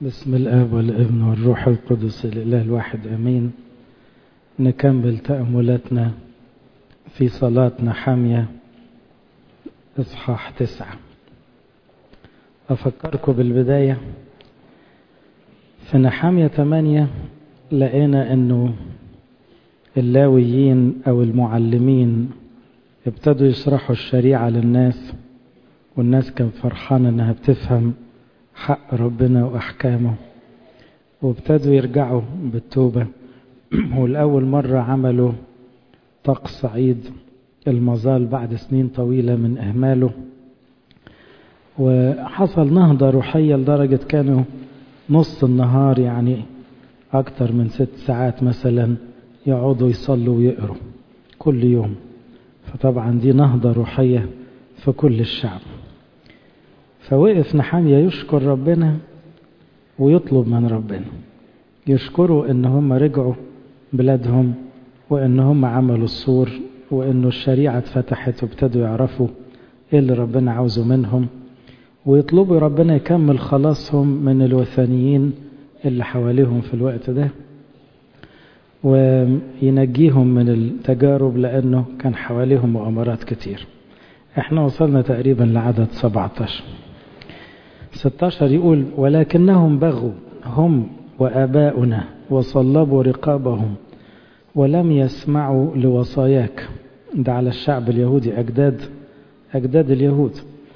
بسم الآب والابن والروح القدس الإله الواحد أمين. نكمل تأملاتنا في صلاة نحمية إصحاح 9. أفكركم بالبداية في نحمية 8 لقينا أنه اللاويين أو المعلمين ابتدوا يشرحوا الشريعة للناس، والناس كان فرحانة أنها بتفهم حق ربنا وأحكامه، وابتدوا يرجعوا بالتوبة. والأول مرة عملوا طقس عيد المظال بعد سنين طويلة من إهماله، وحصل نهضة روحية لدرجة كانوا نص النهار، يعني أكتر من 6 ساعات مثلا، يقعدوا يصلوا ويقروا كل يوم. فطبعا دي نهضة روحية في كل الشعب. فوقف نحمية يشكر ربنا ويطلب من ربنا، يشكروا ان هم رجعوا بلادهم، وان هم عملوا السور، وانه الشريعة اتفتحت وابتدوا يعرفوا ايه اللي ربنا عاوزه منهم، ويطلبوا ربنا يكمل خلاصهم من الوثنيين اللي حواليهم في الوقت ده، وينجيهم من التجارب، لانه كان حواليهم مؤامرات كتير. احنا وصلنا تقريبا لعدد 16 يقول: ولكنهم بغوا هم وآباؤنا وصلبوا رقابهم ولم يسمعوا لوصاياك. ده على الشعب اليهودي، أجداد اليهود.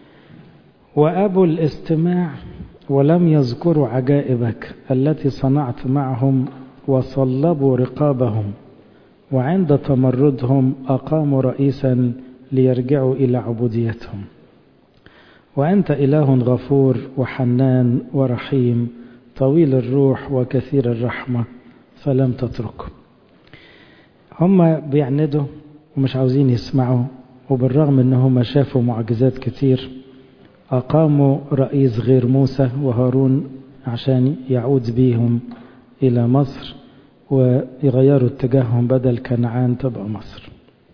وأبوا الاستماع ولم يذكروا عجائبك التي صنعت معهم، وصلبوا رقابهم، وعند تمردهم أقاموا رئيسا ليرجعوا إلى عبوديتهم. وأنت إله غفور وحنان ورحيم، طويل الروح وكثير الرحمة، فلم تتركه. هم بيعندوا ومش عاوزين يسمعوا، وبالرغم ان هم شافوا معجزات كتير أقاموا رئيس غير موسى وهارون عشان يعود بيهم إلى مصر، ويغيروا اتجاههم، بدل كنعان تبقى مصر.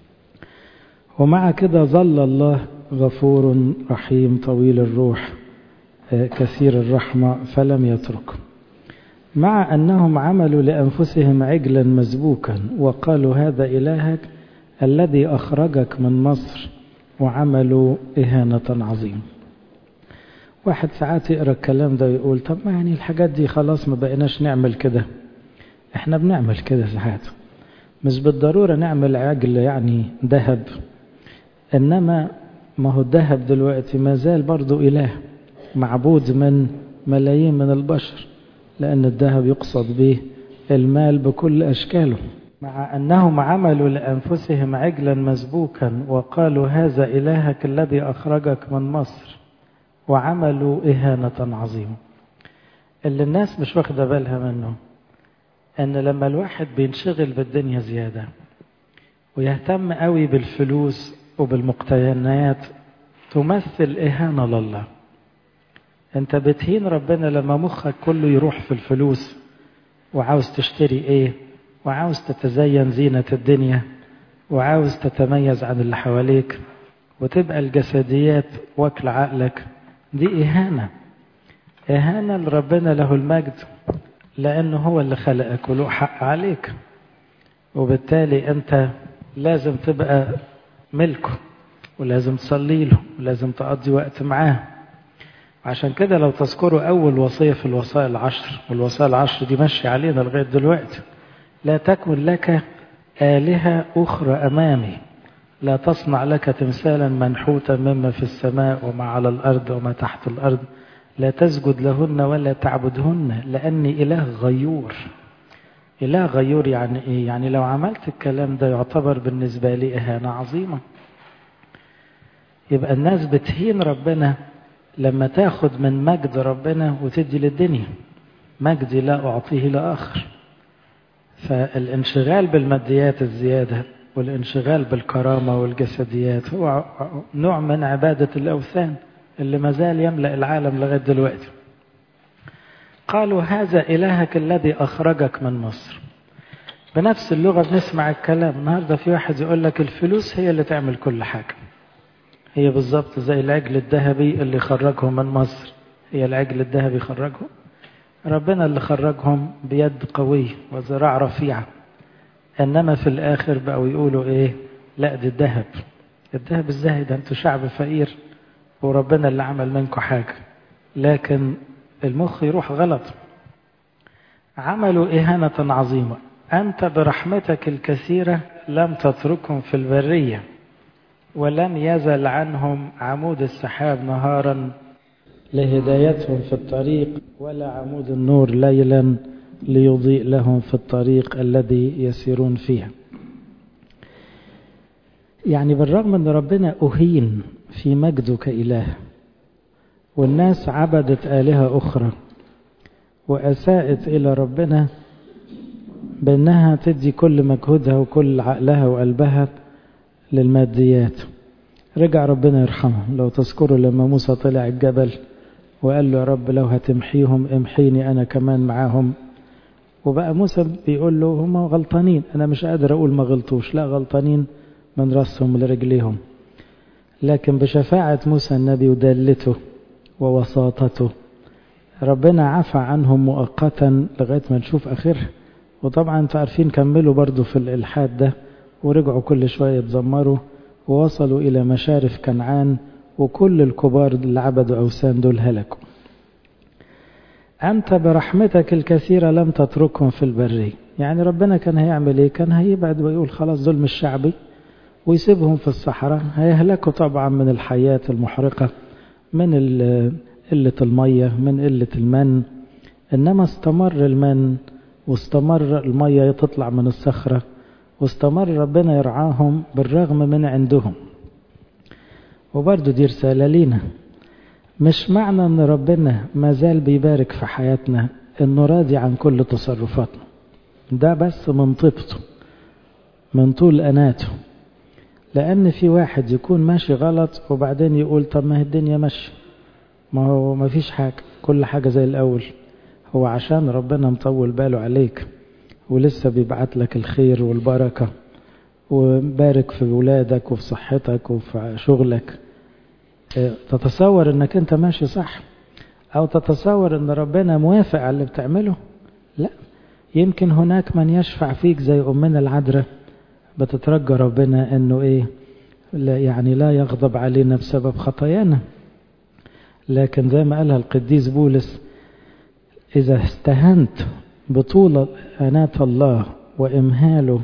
ومع كده ظل الله غفور رحيم طويل الروح كثير الرحمة فلم يتركه، مع أنهم عملوا لأنفسهم عجلا مسبوكا وقالوا هذا إلهك الذي أخرجك من مصر، وعملوا إهانة عظيمة. واحد ساعات يقرأ الكلام ده ويقول: طب ما يعني الحاجات دي خلاص ما بقيناش نعمل كده. احنا بنعمل كده ساعات، مش بالضرورة نعمل عجل يعني ذهب، إنما ما هو الذهب دلوقتي ما زال برضو إله معبود من ملايين من البشر، لأن الذهب يقصد به المال بكل أشكاله. مع أنهم عملوا لأنفسهم عجلا مسبوكا وقالوا هذا إلهك الذي أخرجك من مصر، وعملوا إهانة عظيمة. اللي الناس مش واخدة بالها منه أن لما الواحد بينشغل بالدنيا زيادة ويهتم قوي بالفلوس وبالمقتنيات، تمثل إهانة لله. انت بتهين ربنا لما مخك كله يروح في الفلوس، وعاوز تشتري ايه، وعاوز تتزين زينة الدنيا، وعاوز تتميز عن اللي حواليك، وتبقى الجسديات واكل عقلك. دي إهانة لربنا له المجد، لأنه هو اللي خلقك وله حق عليك، وبالتالي أنت لازم تبقى ملكه، ولازم تصلي له، ولازم تقضي وقت معاه. عشان كده لو تذكروا أول وصية في الوصايا العشر، والوصايا العشر دي ماشية علينا لغاية دلوقتي: لا تكن لك آلهة أخرى أمامي، لا تصنع لك تمثالا منحوتا مما في السماء وما على الأرض وما تحت الأرض، لا تسجد لهن ولا تعبدهن، لأني إله غيور. إله غيور يعني إيه؟ يعني لو عملت الكلام ده يعتبر بالنسبة لي إهانة عظيمة. يبقى الناس بتهين ربنا لما تاخد من مجد ربنا وتدي للدنيا. مجدي لا أعطيه لآخر. فالانشغال بالماديات الزيادة والانشغال بالكرامة والجسديات هو نوع من عبادة الأوثان اللي مازال يملأ العالم لغاية دلوقتي. قالوا هذا إلهك الذي أخرجك من مصر. بنفس اللغة بنسمع الكلام النهاردة. في واحد يقول لك الفلوس هي اللي تعمل كل حاجة. هي بالضبط زي العجل الذهبي اللي خرجهم من مصر. هي العجل الذهبي خرجهم؟ ربنا اللي خرجهم بيد قوية وذراع رفيعة، إنما في الآخر بقوا يقولوا إيه؟ لا ده الذهب. الذهب ازاي؟ ده انتوا شعب فقير وربنا اللي عمل منكم حاجة. لكن المخ يروح غلط. عملوا إهانة عظيمة. أنت برحمتك الكثيرة لم تتركهم في البرية، ولم يزل عنهم عمود السحاب نهارا لهدايتهم في الطريق، ولا عمود النور ليلا ليضيء لهم في الطريق الذي يسيرون فيه. يعني بالرغم أن ربنا أهين في مجده كإله، والناس عبدت آلهة أخرى وأساءت إلى ربنا بأنها تدي كل مجهودها وكل عقلها وقلبها للماديات، رجع ربنا يرحمه. لو تذكروا لما موسى طلع الجبل وقال له يا رب لو هتمحيهم امحيني أنا كمان معاهم. وبقى موسى بيقول له هم غلطانين، أنا مش قادر أقول ما غلطوش، لا غلطانين من رأسهم لرجليهم. لكن بشفاعة موسى النبي ودالته ووساطته ربنا عفى عنهم مؤقتا لغاية ما نشوف آخرها. وطبعا انتوا عارفين كملوا برضو في الإلحاد ده، ورجعوا كل شوية يتذمروا ووصلوا إلى مشارف كنعان، وكل الكبار اللي عبدوا أوثان دول هلكوا. أنت برحمتك الكثيرة لم تتركهم في البرية. يعني ربنا كان هيعمل إيه؟ كان هيبعد ويقول خلاص دول مش شعبي ويسيبهم في الصحراء، هيهلكوا طبعا من الحياة المحرقة، من قلة المية، من قلة المن. إنما استمر المن واستمر المية تطلع من الصخرة، واستمر ربنا يرعاهم بالرغم من عندهم. وبرضو دي رسالة لينا، مش معنى ان ربنا ما زال بيبارك في حياتنا انه راضي عن كل تصرفاتنا، ده بس من طيبته من طول أناته. لأن في واحد يكون ماشي غلط وبعدين يقول طب ما هي الدنيا ماشي، ما هو ما فيش حاجة، كل حاجة زي الأول. هو عشان ربنا مطول باله عليك ولسه بيبعت لك الخير والبركة وبارك في ولادك وفي صحتك وفي شغلك، تتصور انك انت ماشي صح، او تتصور ان ربنا موافق على اللي بتعمله. لا، يمكن هناك من يشفع فيك زي أمنا العذراء، بتترجى ربنا انه ايه، لا يعني لا يغضب علينا بسبب خطايانا. لكن زي ما قالها القديس بولس، إذا استهنت بطول أنات الله وإمهاله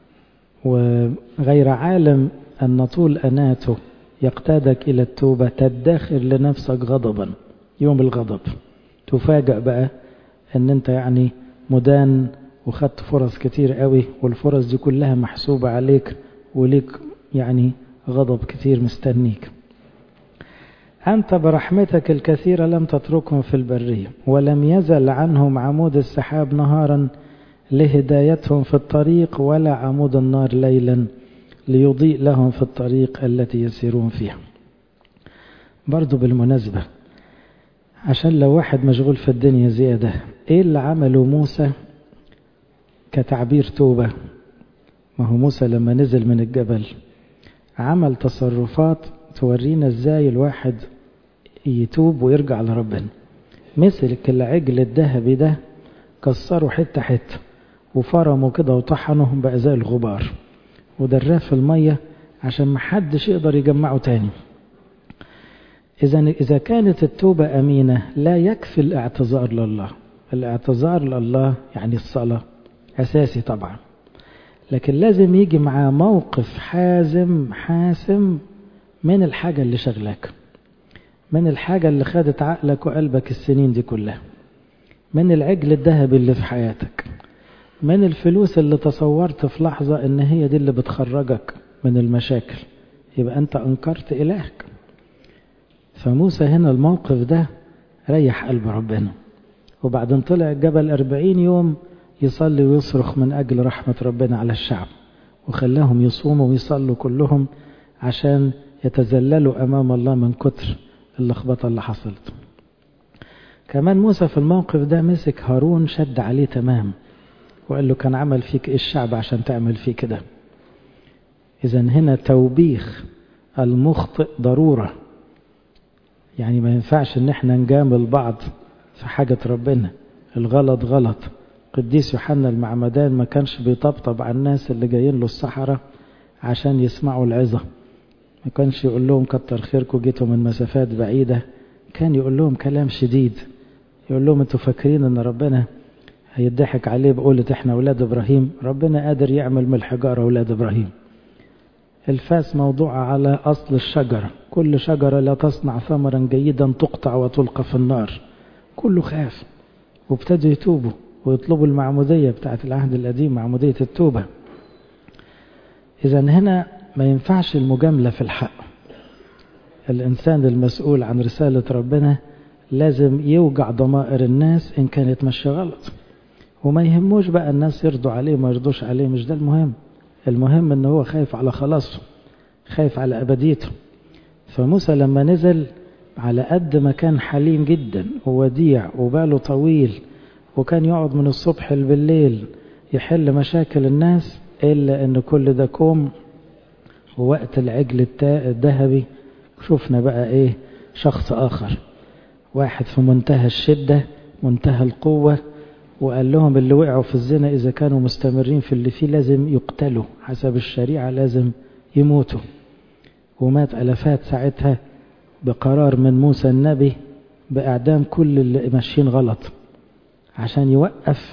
وغير عالم أن طول أناته يقتادك إلى التوبة، تدخر لنفسك غضبا يوم الغضب. تفاجأ بقى أن أنت يعني مدان وخدت فرص كتير قوي، والفرص دي كلها محسوبة عليك وليك يعني غضب كتير مستنيك. أنت برحمتك الكثيرة لم تتركهم في البرية، ولم يزل عنهم عمود السحاب نهارا لهدايتهم في الطريق، ولا عمود النار ليلا ليضيء لهم في الطريق التي يسيرون فيها. برضو بالمناسبة، عشان لو واحد مشغول في الدنيا زيادة، ايه اللي عمله موسى كتعبير توبة؟ ما هو موسى لما نزل من الجبل عمل تصرفات تورينا ازاي الواحد يتوب ويرجع لربنا. مثل العجل الذهبي ده كسروا حتة حتة وفرموا كده وطحنوا بقى زي الغبار ودراه في المية عشان محدش يقدر يجمعه تاني. إذا كانت التوبة أمينة لا يكفي الاعتذار لله. الاعتذار لله يعني الصلاة أساسي طبعا، لكن لازم يجي معاه موقف حاسم من الحاجة اللي شغلك، من الحاجة اللي خدت عقلك وقلبك السنين دي كلها، من العجل الذهبي اللي في حياتك، من الفلوس اللي تصورت في لحظة ان هي دي اللي بتخرجك من المشاكل. يبقى انت انكرت إلهك. فموسى هنا الموقف ده ريح قلب ربنا، وبعدين طلع الجبل 40 يوم يصلي ويصرخ من أجل رحمة ربنا على الشعب، وخلاهم يصوموا ويصلوا كلهم عشان يتذللوا أمام الله من كتر اللخبطة اللي حصلت. كمان موسى في الموقف ده مسك هارون شد عليه تمام وقال له كان عمل فيك إيه الشعب عشان تعمل فيه كده؟ إذن هنا توبيخ المخطئ ضرورة. يعني ما ينفعش ان احنا نجامل بعض في حاجة ربنا، الغلط غلط. قديس يوحنا المعمدان ما كانش بيطبطب على الناس اللي جايين له الصحراء عشان يسمعوا العظة، ما كانش يقول لهم كتر خيركم جيتوا من مسافات بعيدة، كان يقول لهم كلام شديد، يقول لهم انتوا فاكرين ان ربنا هيضحك عليه بقولة احنا اولاد ابراهيم؟ ربنا قادر يعمل من الحجارة اولاد ابراهيم. الفاس موضوع على اصل الشجرة، كل شجرة لا تصنع ثمرا جيدا تقطع وتلقى في النار. كله خاف وابتدوا يتوبوا ويطلبوا المعمودية بتاعت العهد القديم، معمودية التوبة. إذا هنا ما ينفعش المجاملة في الحق. الإنسان المسؤول عن رسالة ربنا لازم يوجع ضمائر الناس إن كانت ماشية غلط، وما يهموش بقى الناس يرضوا عليه ما يرضوش عليه، مش ده المهم. المهم إنه هو خايف على خلاصه، خايف على أبديته. فموسى لما نزل على قد ما كان حليم جدا ووديع وباله طويل، وكان يقعد من الصبح بالليل يحل مشاكل الناس، إلا أن كل ده كوم. ووقت العجل الذهبي شفنا بقى إيه؟ شخص آخر، واحد في منتهى الشدة منتهى القوة، وقال لهم اللي وقعوا في الزنا إذا كانوا مستمرين في اللي فيه لازم يقتلوا حسب الشريعة، لازم يموتوا. ومات ألفات ساعتها بقرار من موسى النبي بإعدام كل اللي ماشيين غلط، عشان يوقف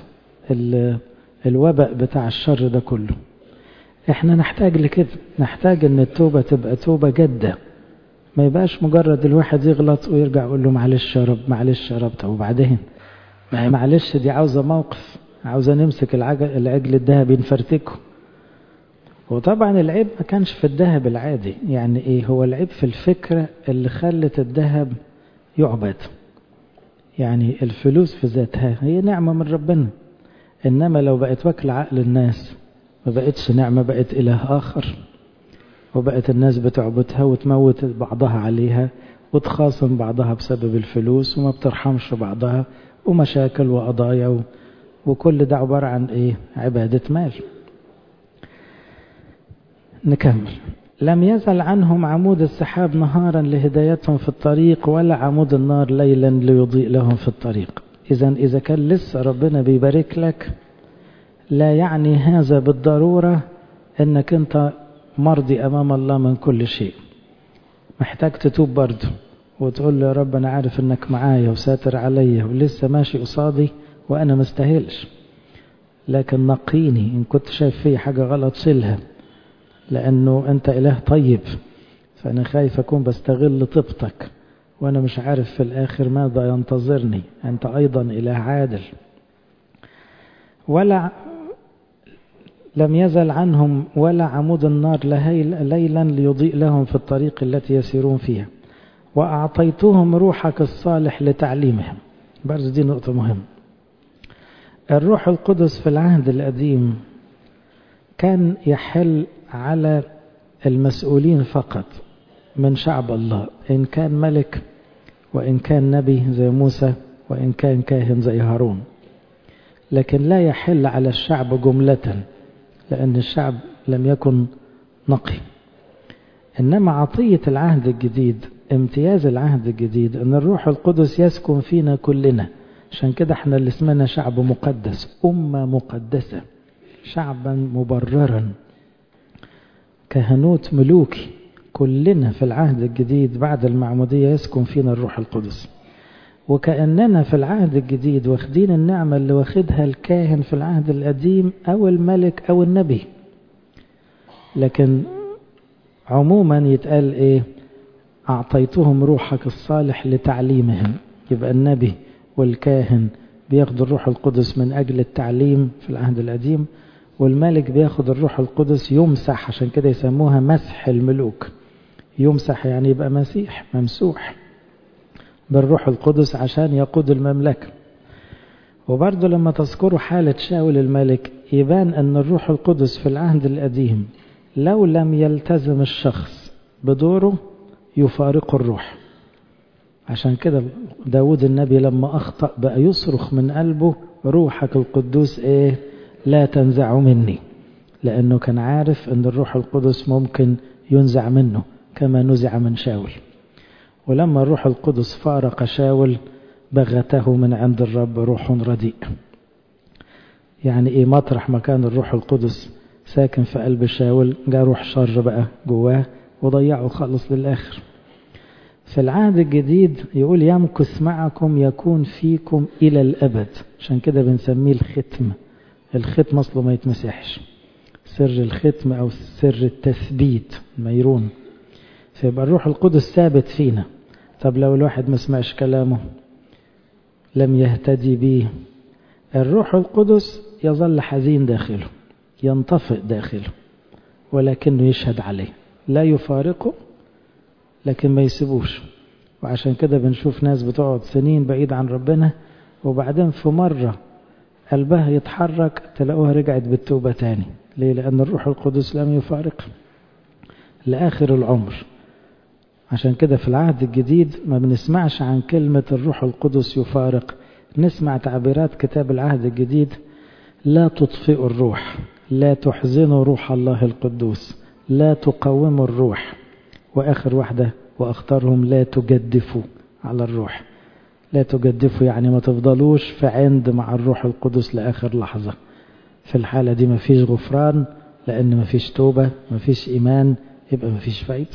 الوباء بتاع الشر ده كله. احنا نحتاج لكده، نحتاج ان التوبة تبقى توبة جادة، ما يبقاش مجرد الواحد يغلط ويرجع يقول له معلش يا رب معلش يا رب. طب وبعدين؟ معلش دي عاوزة موقف، عاوزة نمسك العجل الذهبي نفرتكه. وطبعا العيب ما كانش في الذهب العادي، يعني ايه؟ هو العيب في الفكرة اللي خلت الذهب يعبد. يعني الفلوس في ذاتها هي نعمة من ربنا، إنما لو بقت واكل عقل الناس ما بقتش نعمة، بقت إله آخر، وبقت الناس بتعبدها وتموت بعضها عليها وتخاصم بعضها بسبب الفلوس وما بترحمش بعضها، ومشاكل وقضايا وكل ده عبارة عن إيه؟ عبادة مال. نكمل. لم يزل عنهم عمود السحاب نهارا لهدايتهم في الطريق، ولا عمود النار ليلا ليضيء لهم في الطريق. إذا كان لسه ربنا بيبارك لك، لا يعني هذا بالضرورة أنك أنت مرضي أمام الله من كل شيء. محتاج تتوب برضه وتقول له يا رب أنا عارف أنك معايا وساتر عليا ولسه ماشي قصادي وأنا مستاهلش، لكن نقيني إن كنت شايف فيه حاجة غلط شيلها، لأنه أنت إله طيب، فأنا خايف أكون بستغل طيبتك وأنا مش عارف في الآخر ماذا ينتظرني. أنت أيضا إله عادل. ولا لم يزل عنهم ولا عمود النار ليلا ليضيء لهم في الطريق التي يسيرون فيها، وأعطيتهم روحك الصالح لتعليمهم. برضه دي نقطة مهمة. الروح القدس في العهد القديم كان يحل على المسؤولين فقط من شعب الله، إن كان ملك وإن كان نبي زي موسى وإن كان كاهن زي هارون، لكن لا يحل على الشعب جملة، لأن الشعب لم يكن نقي. إنما عطية العهد الجديد، امتياز العهد الجديد، أن الروح القدس يسكن فينا كلنا. عشان كده احنا اللي اسمنا شعب مقدس، أمة مقدسة، شعبا مبررا، كهنوت ملوكي. كلنا في العهد الجديد بعد المعمودية يسكن فينا الروح القدس، وكأننا في العهد الجديد واخدين النعمة اللي واخدها الكاهن في العهد القديم أو الملك أو النبي. لكن عموما يتقال إيه؟ أعطيتهم روحك الصالح لتعليمهم. يبقى النبي والكاهن بياخدوا الروح القدس من أجل التعليم في العهد القديم، والملك بياخد الروح القدس يمسح، عشان كده يسموها مسح الملوك. يمسح يعني يبقى مسيح ممسوح بالروح القدس عشان يقود المملكة. وبرضه لما تذكروا حالة شاول الملك يبان أن الروح القدس في العهد القديم لو لم يلتزم الشخص بدوره يفارق الروح. عشان كده داود النبي لما أخطأ بقى يصرخ من قلبه روحك القدوس إيه؟ لا تنزع مني، لأنه كان عارف أن الروح القدس ممكن ينزع منه كما نزع من شاول. ولما الروح القدس فارق شاول بغته من عند الرب روح رديء. يعني ايه؟ مطرح ما كان الروح القدس ساكن في قلب شاول جاء روح شر بقى جواه وضيعه خالص للآخر. في العهد الجديد يقول يمكث معكم يكون فيكم إلى الأبد، عشان كده بنسميه الختم. الختم أصله ما يتمسحش، سر الختم أو سر التثبيت ميرون، فيبقى الروح القدس ثابت فينا. طب لو الواحد ما سمعش كلامه لم يهتدي به، الروح القدس يظل حزين داخله، ينطفئ داخله، ولكنه يشهد عليه، لا يفارقه لكن ما يسيبوش. وعشان كده بنشوف ناس بتقعد سنين بعيد عن ربنا وبعدين في مرة قلبها يتحرك تلاقوها رجعت بالتوبة تاني. ليه؟ لأن الروح القدس لم يفارق لآخر العمر. عشان كده في العهد الجديد ما بنسمعش عن كلمة الروح القدس يفارق، نسمع تعبيرات كتاب العهد الجديد: لا تطفئوا الروح، لا تحزنوا روح الله القدوس، لا تقوموا الروح، وآخر واحدة وأختارهم لا تجدفوا على الروح. لا تجدفوا يعني ما تفضلوش في عند مع الروح القدس لآخر لحظة. في الحالة دي ما فيش غفران، لأن ما فيش توبة، ما فيش إيمان، يبقى ما فيش فايدة.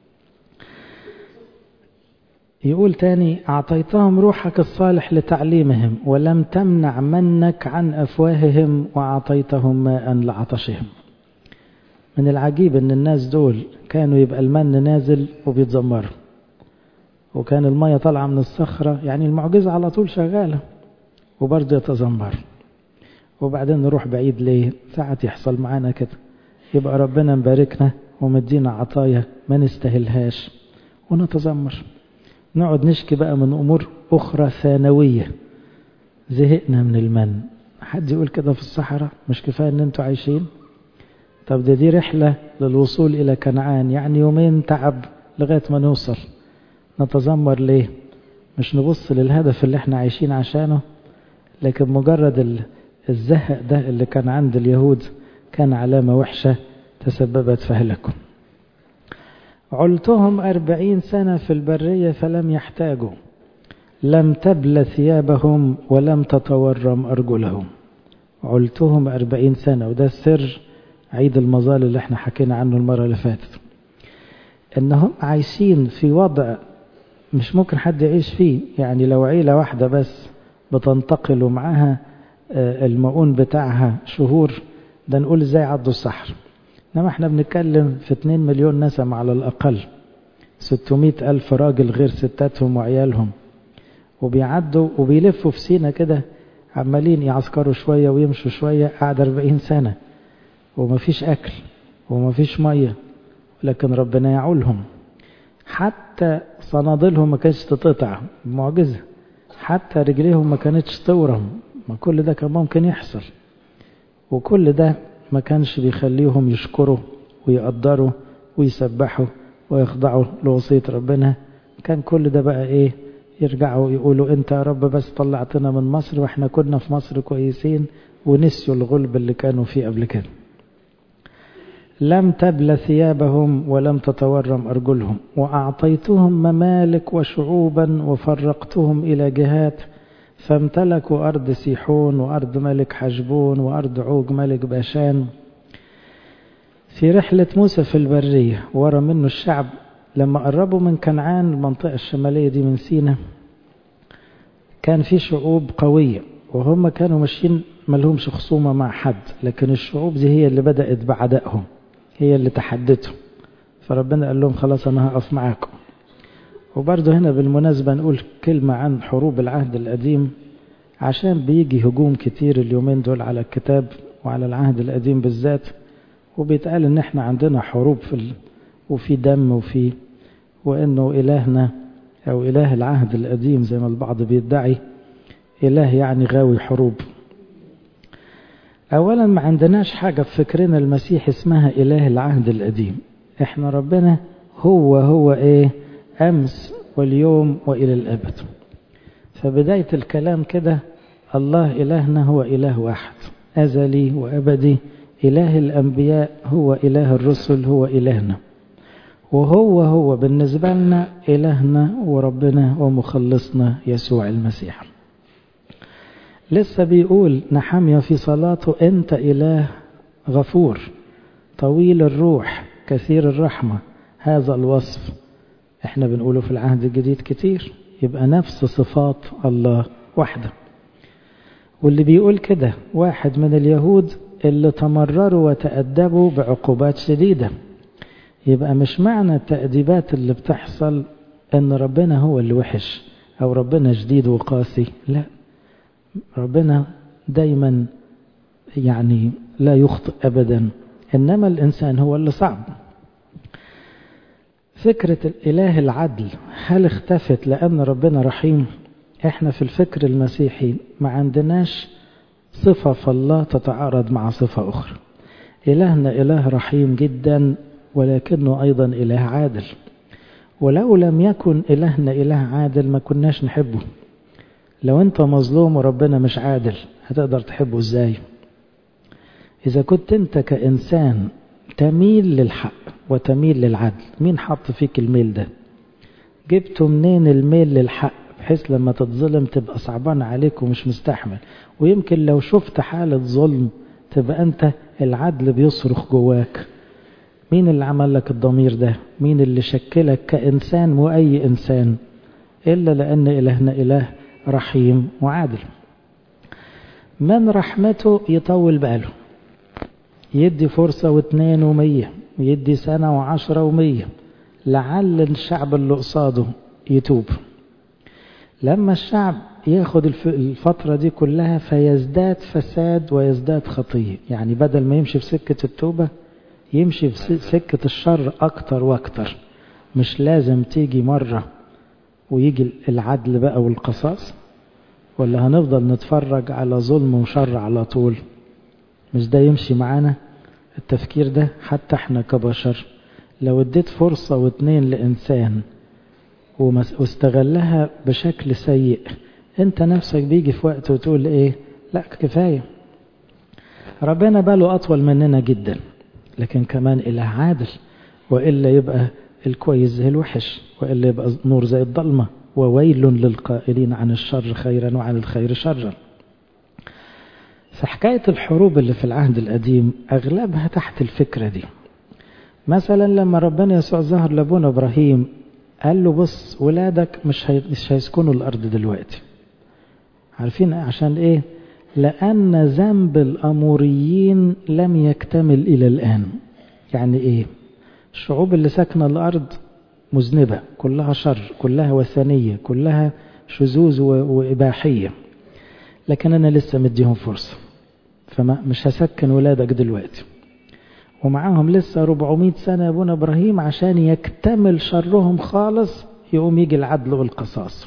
يقول تاني: أعطيتهم روحك الصالح لتعليمهم ولم تمنع منك عن أفواههم وأعطيتهم ماء لعطشهم. من العجيب أن الناس دول كانوا يبقى المن نازل وبيتزمروا، وكان المية طالعة من الصخرة، يعني المعجزة على طول شغالة، وبرضه يتزمر. وبعدين نروح بعيد ليه؟ ساعات يحصل معانا كده، يبقى ربنا مباركنا ومدينا عطايا ما نستاهلهاش ونتزمر، نقعد نشكي بقى من أمور أخرى ثانوية. زهقنا من المن. حد يقول كده في الصحراء؟ مش كفاية ان انتوا عايشين؟ طب دي رحلة للوصول إلى كنعان، يعني يومين تعب لغاية ما نوصل. نتذمر ليه؟ مش نبص للهدف اللي احنا عايشين عشانه، لكن مجرد الزهق ده اللي كان عند اليهود كان علامة وحشة تسببت في هلاكهم. علتهم 40 سنة في البرية فلم يحتاجوا، لم تبل ثيابهم ولم تتورم أرجلهم. علتهم 40 سنة، وده السر عيد المظال اللي احنا حكينا عنه المرة اللي فاتت، انهم عايشين في وضع مش ممكن حد يعيش فيه. يعني لو عيلة واحدة بس بتنتقل ومعها المؤون بتاعها شهور، ده نقول ازاي عدوا الصحر. انما احنا بنتكلم في 2 مليون نسمة على الأقل، 600 ألف راجل غير ستاتهم وعيالهم، وبيعدوا وبيلفوا في سينا كده، عمالين يعسكروا شوية ويمشوا شوية، قعد 40 سنة ومفيش أكل ومفيش مية، لكن ربنا يعولهم. حتى صنادلهم ما كانتش تتقطع بمعجزة، حتى رجليهم ما كانتش تورم، ما كل ده كان ممكن يحصل. وكل ده ما كانش بيخليهم يشكروا ويقدروا ويسبحوا ويخضعوا لوصية ربنا. كان كل ده بقى ايه؟ يرجعوا يقولوا انت يا رب بس طلعتنا من مصر واحنا كنا في مصر كويسين، ونسيوا الغلب اللي كانوا فيه قبل كده. لم تبل ثيابهم ولم تتورم أرجلهم، وأعطيتهم ممالك وشعوبا وفرقتهم إلى جهات، فامتلكوا أرض سيحون وأرض ملك حشبون وأرض عوج ملك باشان. في رحلة موسى في البرية ورا منه الشعب، لما قربوا من كنعان المنطقة الشمالية دي من سينا، كان في شعوب قوية وهم كانوا ماشيين ملهمش خصومة مع حد، لكن الشعوب دي هي اللي بدأت بعدائهم، هي اللي تحدتهم. فربنا قال لهم خلاص أنا هقف معاكم. وبرضه هنا بالمناسبة نقول كلمة عن حروب العهد القديم، عشان بيجي هجوم كتير اليومين دول على الكتاب وعلى العهد القديم بالذات، وبيتقال ان احنا عندنا حروب وفي دم وانه إلهنا او إله العهد القديم زي ما البعض بيدعي إله يعني غاوي حروب. أولا ما عندناش حاجة في فكرنا المسيح اسمها إله العهد القديم. احنا ربنا هو ايه؟ أمس واليوم وإلى الأبد. فبداية الكلام كده الله إلهنا هو إله واحد أزلي وأبدي، إله الأنبياء هو إله الرسل هو إلهنا. وهو بالنسبة لنا إلهنا وربنا ومخلصنا يسوع المسيح. لسه بيقول نحميا في صلاته: أنت إله غفور طويل الروح كثير الرحمة. هذا الوصف احنا بنقوله في العهد الجديد كتير، يبقى نفس صفات الله واحدة. واللي بيقول كده واحد من اليهود اللي تمرروا وتأدبوا بعقوبات شديدة. يبقى مش معنى التأديبات اللي بتحصل ان ربنا هو اللي وحش او ربنا شديد وقاسي، لا، ربنا دايما يعني لا يخطئ ابدا، انما الانسان هو اللي صعب. فكرة الاله العدل هل اختفت لان ربنا رحيم؟ احنا في الفكر المسيحي ما عندناش صفة فالله تتعارض مع صفة اخرى. الهنا اله رحيم جدا ولكنه ايضا اله عادل، ولو لم يكن الهنا اله عادل ما كناش نحبه. لو انت مظلوم وربنا مش عادل هتقدر تحبه ازاي؟ اذا كنت انت كإنسان تميل للحق وتميل للعدل، مين حط فيك الميل ده؟ جبته منين الميل للحق بحيث لما تتظلم تبقى صعبان عليك ومش مستحمل؟ ويمكن لو شفت حالة ظلم تبقى انت العدل بيصرخ جواك. مين اللي عمل لك الضمير ده؟ مين اللي شكلك كإنسان وأي إنسان؟ إلا لأن إلهنا إله رحيم وعادل. من رحمته يطول باله، يدي فرصة واثنين ومية، يدي سنة وعشرة ومية، لعل الشعب اللي قصاده يتوب. لما الشعب ياخد الفترة دي كلها فيزداد فساد ويزداد خطية، يعني بدل ما يمشي في سكة التوبة يمشي في سكة الشر أكتر وأكتر. مش لازم تيجي مرة ويجي العدل بقى والقصاص، ولا هنفضل نتفرج على ظلم وشر على طول؟ مش ده يمشي معانا التفكير ده؟ حتى احنا كبشر لو اديت فرصة واثنين لإنسان واستغلها بشكل سيء، انت نفسك بيجي في وقت وتقول ايه؟ لا كفاية. ربنا باله أطول مننا جدا، لكن كمان إله عادل، وإلا يبقى الكويس زي الوحش، وإلا يبقى نور زي الظلمة. وويل للقائلين عن الشر خيرا وعن الخير شرا. فحكاية الحروب اللي في العهد القديم أغلبها تحت الفكرة دي. مثلا لما ربنا يسوع ظهر لابونا إبراهيم قال له بص ولادك مش هيسكنوا الأرض دلوقتي. عارفين عشان إيه؟ لأن ذنب الأموريين لم يكتمل إلى الآن. يعني إيه؟ الشعوب اللي ساكنة الأرض مذنبة، كلها شر، كلها وثنية، كلها شذوذ وإباحية، لكن أنا لسه مديهم فرصة، فمش هسكن ولادك دلوقتي. ومعاهم لسه 400 سنة أبونا إبراهيم عشان يكتمل شرهم خالص، يقوم يجي العدل والقصاص.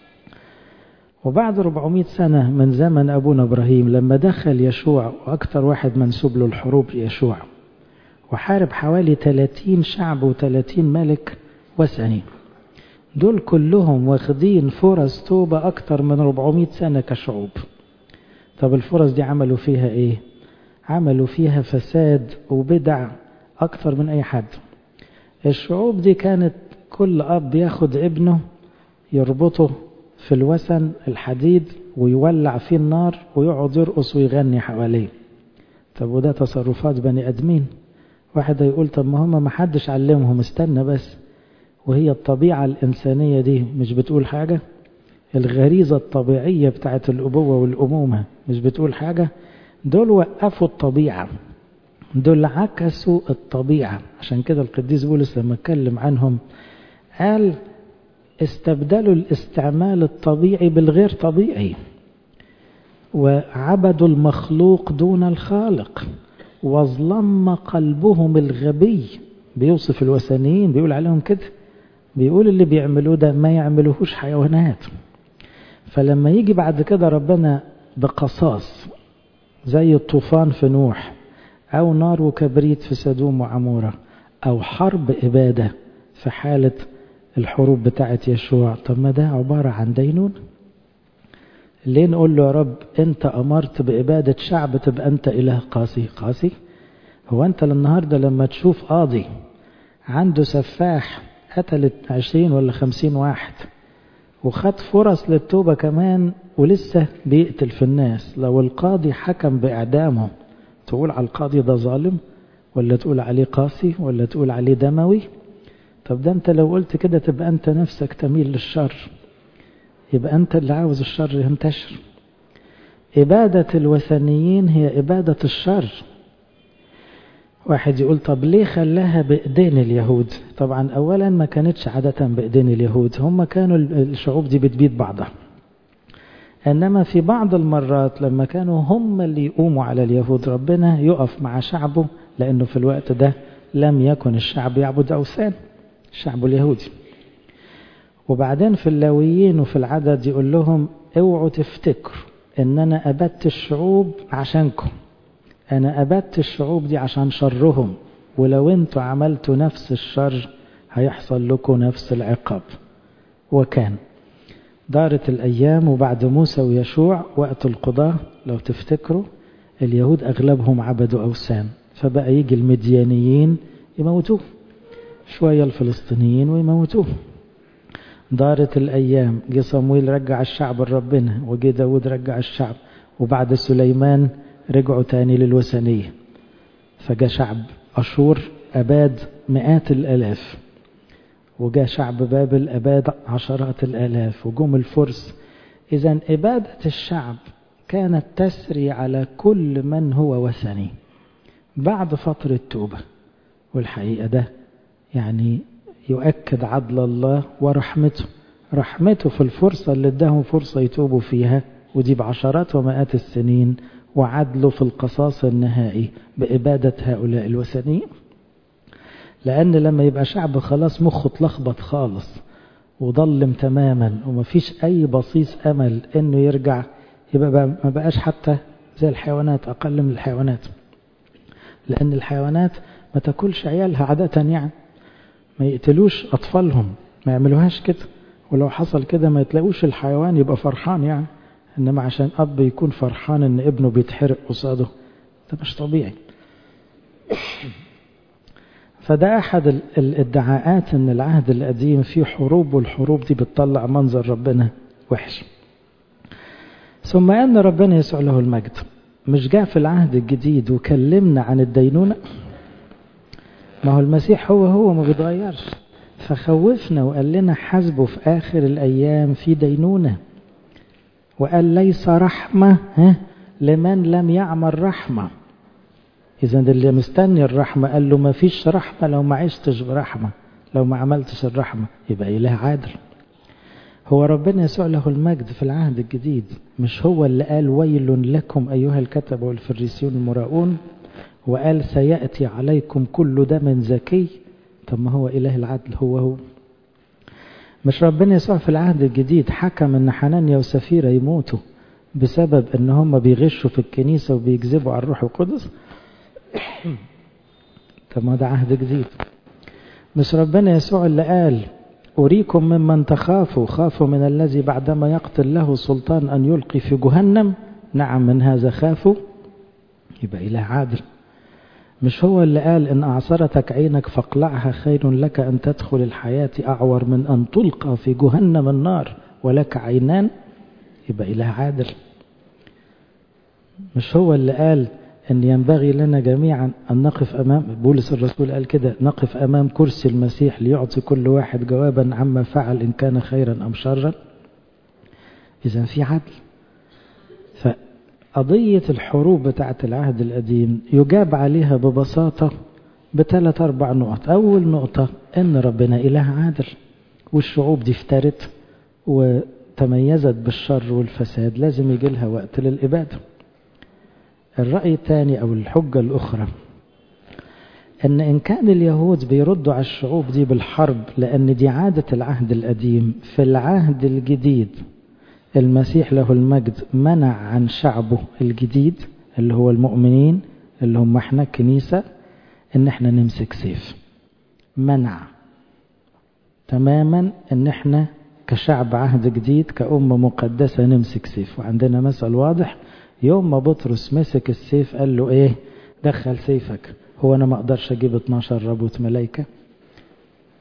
وبعد 400 سنة من زمن أبونا إبراهيم لما دخل يشوع، وأكثر واحد منسوب له الحروب يشوع، وحارب حوالي 30 شعب و30 ملك وثني، دول كلهم واخدين فرص توبة أكثر من 400 سنة كشعوب. طب الفرص دي عملوا فيها إيه؟ عملوا فيها فساد وبدع أكثر من أي حد. الشعوب دي كانت كل أب ياخد ابنه يربطه في الوثن الحديد ويولع فيه النار ويقعد يرقص ويغني حواليه. طب وده تصرفات بني أدمين. واحد يقول طب ما هم ما حدش علمهم، استنى بس، وهي الطبيعة الإنسانية دي مش بتقول حاجة؟ الغريزة الطبيعية بتاعت الأبوة والأمومة مش بتقول حاجة؟ دول وقفوا الطبيعة، دول عكسوا الطبيعة. عشان كده القديس بولس لما اتكلم عنهم قال استبدلوا الاستعمال الطبيعي بالغير طبيعي، وعبدوا المخلوق دون الخالق، وظلم قلبهم الغبي. بيوصف الوثنيين بيقول عليهم كده، بيقول اللي بيعملوه ده ما يعملوهوش حيوانات. فلما يجي بعد كده ربنا بقصاص زي الطوفان في نوح، أو نار وكبريت في سدوم وعمورة، أو حرب إبادة في حالة الحروب بتاعت يشوع، طب ما ده عبارة عن دينون. ليه نقول له يا رب أنت أمرت بإبادة شعب تبقى أنت إله قاسي؟ قاسي؟ هو أنت النهاردة لما تشوف قاضي عنده سفاح قتل 20 ولا 50 واحد وخد فرص للتوبة كمان ولسه بيقتل في الناس. لو القاضي حكم بإعدامه تقول على القاضي ده ظالم، ولا تقول عليه قاسي، ولا تقول عليه دموي؟ طب ده انت لو قلت كده تبقى انت نفسك تميل للشر، يبقى انت اللي عاوز الشر ينتشر. إبادة الوثنيين هي إبادة الشر. واحد يقول طب ليه خلاها بإيدين اليهود؟ طبعا أولا ما كانتش عادة بإيدين اليهود، هم كانوا الشعوب دي بتبيد بعضها. إنما في بعض المرات لما كانوا هم اللي يقوموا على اليهود ربنا يقف مع شعبه، لأنه في الوقت ده لم يكن الشعب يعبد أوثان، الشعب اليهودي. وبعدين في اللاويين وفي العدد يقول لهم اوعوا تفتكروا ان انا ابدت الشعوب عشانكم، انا ابدت الشعوب دي عشان شرهم، ولو انتوا عملتوا نفس الشر هيحصل لكم نفس العقاب. وكان دارت الايام وبعد موسى ويشوع وقت القضاء لو تفتكروا اليهود اغلبهم عبدوا اوثان، فبقى يجي المديانيين يموتوه، شوية الفلسطينيين ويموتوه. دارت الأيام، جه صمويل رجع الشعب لربنا، وجه داود رجع الشعب، وبعد سليمان رجعوا تاني للوثنية، فجاء شعب أشور أباد مئات الآلاف، وجاء شعب بابل أباد عشرات الآلاف، وجم الفرس. إذن إبادة الشعب كانت تسري على كل من هو وثني بعد فترة توبة. والحقيقة ده يعني يؤكد عدل الله ورحمته، رحمته في الفرصة اللي اداهم فرصة يتوبوا فيها، ودي بعشرات ومئات السنين، وعدله في القصاص النهائي بإبادة هؤلاء الوثنيين. لأن لما يبقى شعب خلاص مخه اتلخبط خالص وضلم تماما ومفيش أي بصيص أمل إنه يرجع، يبقى ما بقاش حتى زي الحيوانات، أقل من الحيوانات. لأن الحيوانات ما تاكلش عيالها عادة، يعني ما يقتلوش أطفالهم، ما يعملوهاش كده، ولو حصل كده ما يتلاقوش الحيوان يبقى فرحان يعني. إنما عشان أب يكون فرحان إن ابنه بيتحرق قصاده ده مش طبيعي. فده أحد الادعاءات إن العهد القديم فيه حروب، والحروب دي بتطلع منظر ربنا وحش. ثم أن ربنا يسوع له المجد مش جاء في العهد الجديد وكلمنا عن الدينونة؟ ما هو المسيح هو ما بيتغيرش، فخوفنا وقال لنا حسبه في آخر الأيام في دينونة، وقال ليس رحمة لمن لم يعمل رحمة. إذا اللي مستني الرحمة قال له ما فيش رحمة لو ما عشتش برحمة، لو ما عملتش الرحمة يبقى إله عادل. هو ربنا يسوع له المجد في العهد الجديد مش هو اللي قال ويل لكم أيها الكتبة والفريسيون المراؤون، وقال سيأتي عليكم كل دم زكي؟ طب ما هو إله العدل، هو مش ربنا يسوع في العهد الجديد حكم ان حنانيا وسفيرة يموتوا بسبب ان هم بيغشوا في الكنيسة وبيكذبوا على الروح القدس؟ طب ما ده عهد جديد. مش ربنا يسوع اللي قال أريكم ممن تخافوا، خافوا من الذي بعدما يقتل له سلطان أن يلقي في جهنم؟ نعم من هذا خافوا. يبقى إله عادل. مش هو اللي قال إن أعصرتك عينك فاقلعها، خير لك أن تدخل الحياة أعور من أن تلقى في جهنم النار ولك عينان؟ يبقى إله عادل. مش هو اللي قال أن ينبغي لنا جميعا أن نقف أمام، بولس الرسول قال كده، نقف أمام كرسي المسيح ليعطي كل واحد جوابا عما فعل إن كان خيرا أم شرا؟ إذن في عدل. فقضية الحروب بتاعت العهد القديم يجاب عليها ببساطة ب3-4 نقط. أول نقطة أن ربنا إله عادل، والشعوب دي افترت وتميزت بالشر والفساد، لازم يجي لها وقت للإبادة. الرأي الثاني أو الحجة الأخرى إن كان اليهود بيردوا على الشعوب دي بالحرب لأن دي عادة العهد القديم، في العهد الجديد المسيح له المجد منع عن شعبه الجديد اللي هو المؤمنين اللي هم احنا الكنيسة إن احنا نمسك سيف. منع تماما إن احنا كشعب عهد جديد كأمة مقدسة نمسك سيف. وعندنا مثل واضح، يوم ما بطرس مسك السيف قال له ايه؟ دخل سيفك. هو انا ما اقدرش اجيب 12 ربوة ملايكة؟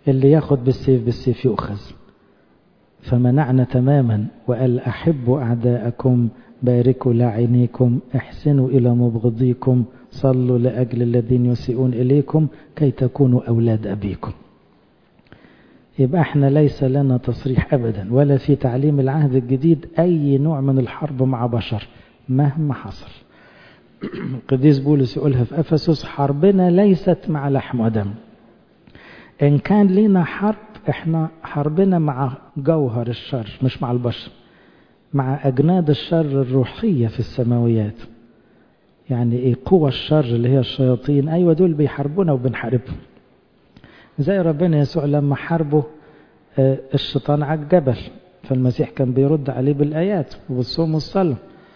اللي ياخد بالسيف يؤخذ. فمنعنا تماما، وقال أحبوا أعداءكم، باركوا لاعنيكم، احسنوا إلى مبغضيكم، صلوا لأجل الذين يسيئون إليكم كي تكونوا أولاد أبيكم. يبقى احنا ليس لنا تصريح أبدا ولا في تعليم العهد الجديد أي نوع من الحرب مع بشر مهما حصل. القديس بولس يقولها في أفسس: حربنا ليست مع لحم ودم. إن كان لنا حرب، احنا حربنا مع جوهر الشر مش مع البشر، مع أجناد الشر الروحية في السماويات. يعني ايه قوى الشر اللي هي الشياطين؟ أيوة دول بيحاربونا وبنحاربهم. زي ربنا يسوع لما حاربه الشيطان على الجبل، فالمسيح كان بيرد عليه بالآيات وبالصوم والصلاة.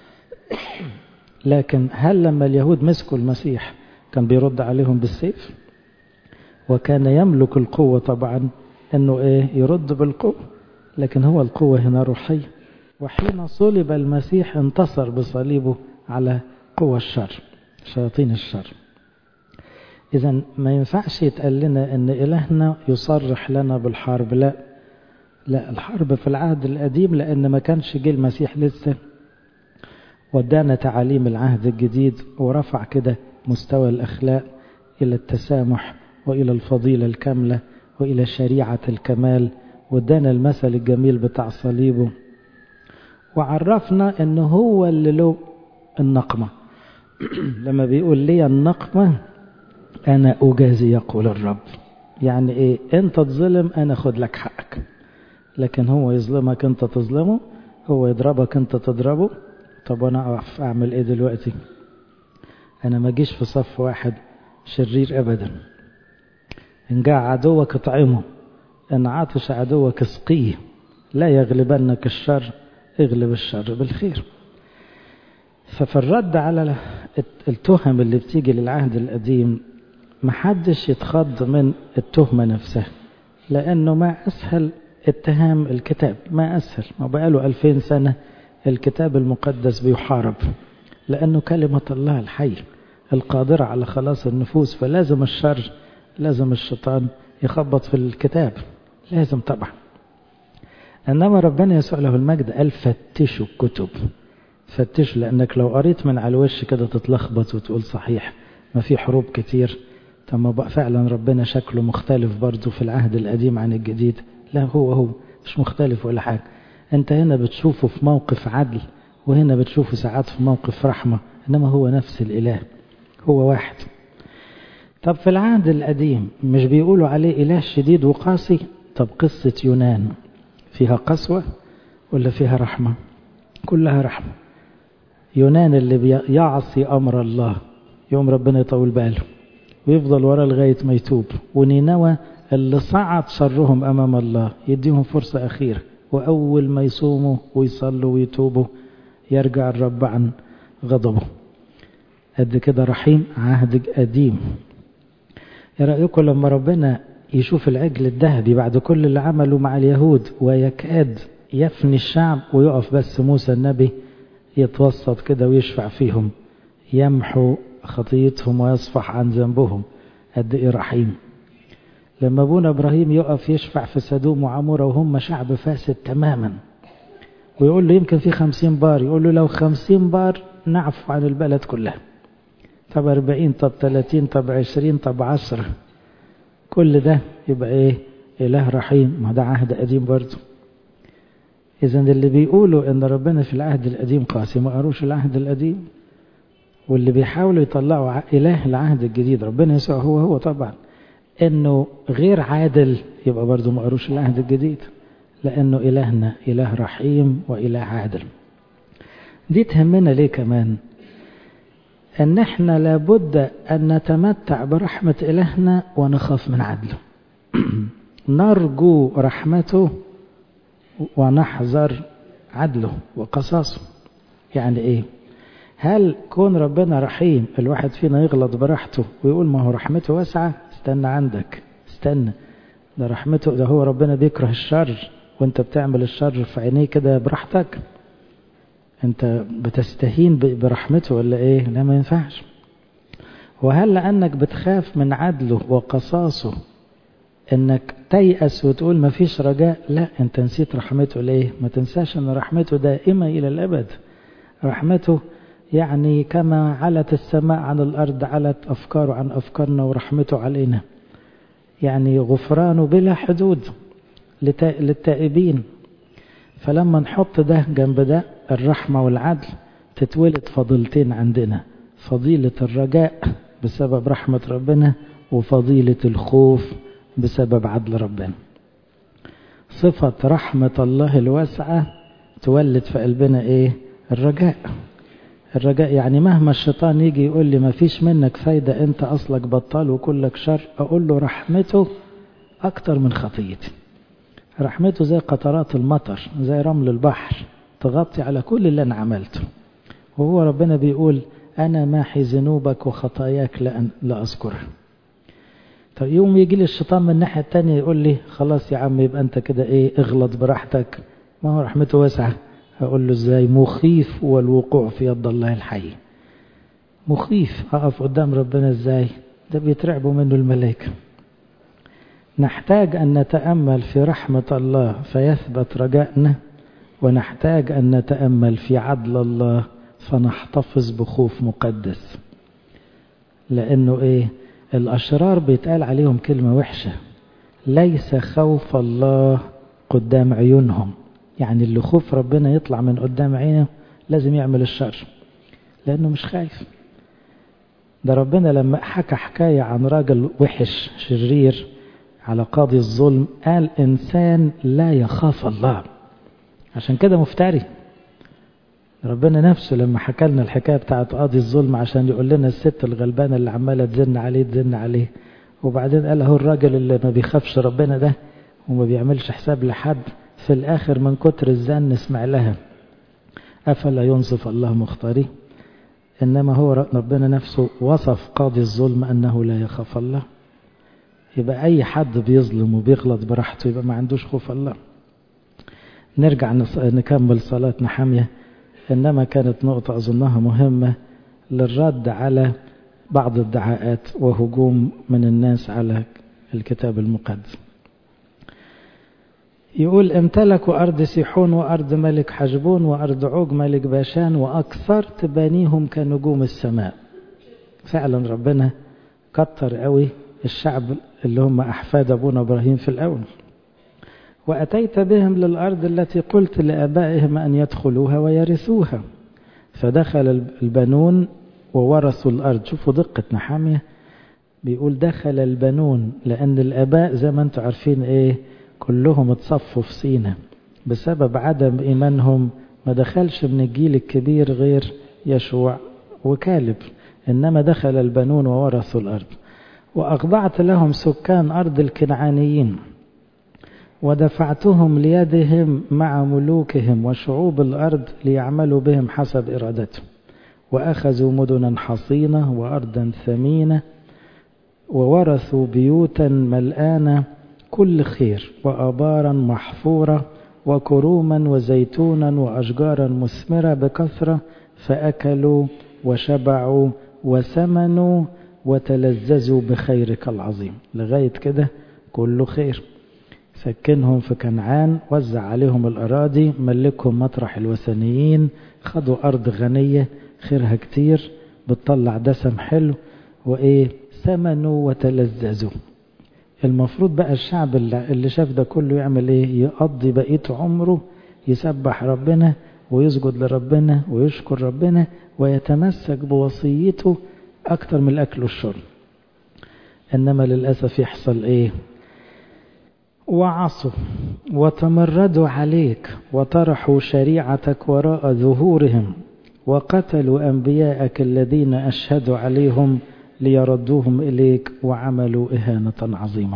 لكن هل لما اليهود مسكوا المسيح كان بيرد عليهم بالسيف؟ وكان يملك القوة طبعا انه يرد بالقوة، لكن هو القوة هنا روحية. وحين صلب المسيح انتصر بصليبه على قوى الشر، شياطين الشر. إذن ما ينفعش يتقال لنا ان إلهنا يصرح لنا بالحرب. لا، الحرب في العهد القديم، لأن ما كانش جه المسيح لسه ودانا تعاليم العهد الجديد ورفع كده مستوى الأخلاق إلى التسامح وإلى الفضيلة الكاملة وإلى شريعة الكمال، ودانا المثل الجميل بتاع صليبه، وعرفنا أنه هو اللي له النقمة. لما بيقول لي النقمة أنا أجازي يقول الرب. يعني إيه؟ أنت تظلم أنا أخذ لك حقك، لكن هو يظلمك أنت تظلمه، هو يضربك أنت تضربه. طب أنا أقف أعمل إيه دلوقتي؟ أنا ما جيش في صف واحد شرير أبدا. إن جاء عدوك اطعمه، إن عطش عدوك اسقيه، لا يغلبنك الشر، اغلب الشر بالخير. ففي الرد على التهم اللي بتيجي للعهد القديم، محدش يتخض من التهمة نفسها، لأنه ما أسهل اتهام الكتاب، ما أسهل. ما بقاله 2000 سنة الكتاب المقدس بيحارب، لأنه كلمة الله الحي القادرة على خلاص النفوس. فلازم الشر، لازم الشيطان يخبط في الكتاب، لازم طبعا. إنما ربنا يسوع له المجد قال فتشوا الكتب. فتشوا، لأنك لو قريت من على الوش كده تتلخبط وتقول صحيح ما في حروب كتير. طب ما بقى فعلا ربنا شكله مختلف برضو في العهد القديم عن الجديد؟ لا، هو مش مختلف ولا حاجة. انت هنا بتشوفه في موقف عدل، وهنا بتشوفه ساعات في موقف رحمة، انما هو نفس الإله، هو واحد. طب في العهد القديم مش بيقولوا عليه إله شديد وقاسي؟ طب قصة يونان فيها قسوة ولا فيها رحمة؟ كلها رحمة. يونان اللي يعصي أمر الله يوم ربنا يطول باله ويفضل ورا لغاية ما يتوب. ونينوى اللي صعد شرهم أمام الله يديهم فرصة أخيرة، وأول ما يصوموا ويصلوا ويتوبوا يرجع الرب عن غضبه. قد كده رحيم. عهد قديم. ايه رأيكم لما ربنا يشوف العجل الذهبي بعد كل اللي عمله مع اليهود ويكاد يفني الشعب، ويقف بس موسى النبي يتوسط كده ويشفع فيهم، يمحو خطيتهم ويصفح عن ذنبهم؟ قد ايه رحيم. لما ابونا ابراهيم يقف يشفع في سدوم وعمورة وهم شعب فاسد تماما، ويقول له يمكن في 50 بار، يقول له لو 50 بار نعفو عن البلد كلها. طب 40، طب 30، طب 20، طب 10، كل ده يبقى ايه؟ اله رحيم. ما ده عهد قديم برضه. اذا اللي بيقولوا ان ربنا في العهد القديم قاسي ما قروش العهد القديم، واللي بيحاولوا يطلعوا اله العهد الجديد ربنا يسوع هو طبعا انه غير عادل، يبقى برضه ما قروش العهد الجديد، لانه الهنا اله رحيم واله عادل. دي تهمنا ليه كمان؟ ان احنا لابد ان نتمتع برحمة الهنا ونخاف من عدله. نرجو رحمته ونحذر عدله وقصاصه. يعني ايه؟ هل كون ربنا رحيم الواحد فينا يغلط براحته ويقول ما هو رحمته واسعة؟ استنى عندك، استنى، ده رحمته، ده هو ربنا بيكره الشر وانت بتعمل الشر في عينيه كده براحتك. انت بتستهين برحمته ولا ايه؟ لا، ما ينفعش. وهل لانك بتخاف من عدله وقصاصه انك تيأس وتقول ما فيش رجاء، لا، انت نسيت رحمته. ليه؟ ما تنساش ان رحمته دائمة الى الابد. رحمته يعني كما علت السماء عن الارض علت افكاره عن افكارنا، ورحمته علينا يعني غفرانه بلا حدود للتائبين. فلما نحط ده جنب ده، الرحمة والعدل، تتولد فضيلتين عندنا: فضيلة الرجاء بسبب رحمة ربنا، وفضيلة الخوف بسبب عدل ربنا. صفة رحمة الله الواسعة تولد في قلبنا ايه؟ الرجاء. الرجاء يعني مهما الشيطان يجي يقول لي ما فيش منك فايدة، انت اصلك بطال وكلك شر، اقول له رحمته اكتر من خطيتي. رحمته زي قطرات المطر، زي رمل البحر، تغطي على كل اللي انا عملته. وهو ربنا بيقول انا ماحي ذنوبك وخطاياك لا اذكرها. طب يوم يجي لي الشيطان من الناحية التانية يقول لي خلاص يا عم يبقى انت كده ايه، اغلط براحتك، ما هو رحمته واسعة. هقول له ازاي؟ مخيف والوقوع في يد الله الحي. مخيف اقف قدام ربنا ازاي؟ ده بيترعبوا منه الملائكة. نحتاج ان نتأمل في رحمة الله فيثبت رجائنا، ونحتاج ان نتأمل في عدل الله فنحتفظ بخوف مقدس. لانه ايه؟ الاشرار بيتقال عليهم كلمة وحشة: ليس خوف الله قدام عيونهم. يعني اللي خوف ربنا يطلع من قدام عينه لازم يعمل الشر، لانه مش خايف. ده ربنا لما حكى حكاية عن راجل وحش شرير على قاضي الظلم، قال إنسان لا يخاف الله، عشان كده مفتري. ربنا نفسه لما حكى لنا الحكاية بتاعت قاضي الظلم عشان يقول لنا الست الغلبانة اللي عمالة تزن عليه، وبعدين قال هو الراجل اللي ما بيخافش ربنا ده وما بيعملش حساب لحد، في الآخر من كتر الزن نسمع لها أفلا ينصف الله مختاري. إنما هو ربنا نفسه وصف قاضي الظلم أنه لا يخاف الله. يبقى أي حد بيظلم وبيغلط براحته يبقى ما عندوش خوف الله. نرجع نكمل صلاة نحمية. إنما كانت نقطة أظنها مهمة للرد على بعض الدعاءات وهجوم من الناس على الكتاب المقدس. يقول امتلكوا أرض سيحون وأرض ملك حجبون وأرض عوج ملك باشان وأكثرت بنيهم كنجوم السماء. فعلا ربنا كتر قوي الشعب اللي هم أحفاد أبونا إبراهيم في الأول. وأتيت بهم للأرض التي قلت لآبائهم أن يدخلوها ويرثوها، فدخل البنون وورثوا الأرض. شوفوا دقة نحمية، بيقول دخل البنون، لأن الآباء زي ما انتم عارفين إيه، كلهم اتصفوا في سينا بسبب عدم إيمانهم. ما دخلش من الجيل الكبير غير يشوع وكالب، إنما دخل البنون وورثوا الأرض. وأخضعت لهم سكان أرض الكنعانيين، ودفعتهم ليدهم مع ملوكهم وشعوب الأرض ليعملوا بهم حسب إرادتهم، وأخذوا مدنا حصينة وأرضا ثمينة، وورثوا بيوتا ملآنة كل خير، وآبارا محفورة، وكروما وزيتونا وأشجارا مثمرة بكثرة، فأكلوا وشبعوا وثمنوا وتلذذوا بخيرك العظيم. لغاية كده كله خير. سكنهم في كنعان، وزع عليهم الأراضي، ملكهم مطرح الوثنيين، خدوا أرض غنية خيرها كتير بتطلع دسم حلو، وإيه ثمنوا وتلذذوا. المفروض بقى الشعب اللي شاف ده كله يعمل إيه؟ يقضي بقية عمره يسبح ربنا ويسجد لربنا ويشكر ربنا ويتمسك بوصيته أكتر من الأكل والشرب. إنما للأسف يحصل إيه؟ وعصوا وتمردوا عليك وطرحوا شريعتك وراء ظهورهم، وقتلوا أنبياءك الذين أشهدوا عليهم ليردوهم إليك، وعملوا إهانة عظيمة.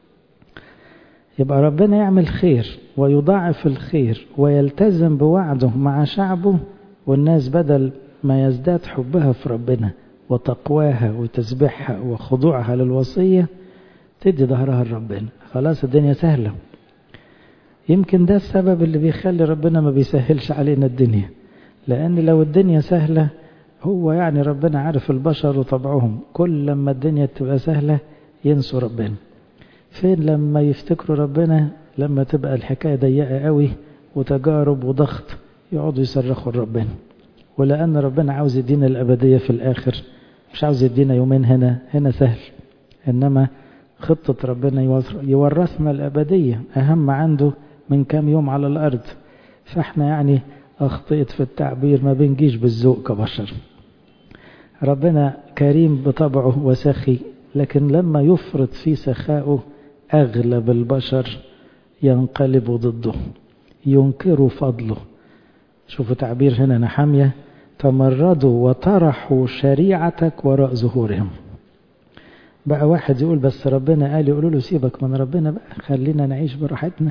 يبقى ربنا يعمل خير ويضاعف الخير ويلتزم بوعده مع شعبه، والناس بدل ما يزداد حبها في ربنا وتقواها وتسبيحها وخضوعها للوصية تدي ظهرها لربنا. خلاص الدنيا سهلة. يمكن ده السبب اللي بيخلي ربنا ما بيسهلش علينا الدنيا، لأن لو الدنيا سهلة هو يعني ربنا عارف البشر وطبعهم، كل لما الدنيا تبقى سهلة ينسوا ربنا. فين لما يفتكروا ربنا لما تبقى الحكاية ضيقة قوي وتجارب وضغط يقعدوا يصرخوا لربنا. ولأن ربنا عاوز يدينا الأبدية في الآخر، مش عاوز يدينا يومين هنا سهل، إنما خطة ربنا يورثنا الأبدية أهم عنده من كام يوم على الأرض. فإحنا يعني أخطئت في التعبير، ما بنجيش بالذوق كبشر. ربنا كريم بطبعه وسخي، لكن لما يفرط في سخائه أغلب البشر ينقلب ضده، ينكروا فضله. شوفوا تعبير هنا نحمية: تمردوا وطرحوا شريعتك وراء ظهورهم. بقى واحد يقول بس ربنا قال، يقولوا له سيبك من ربنا بقى، خلينا نعيش براحتنا.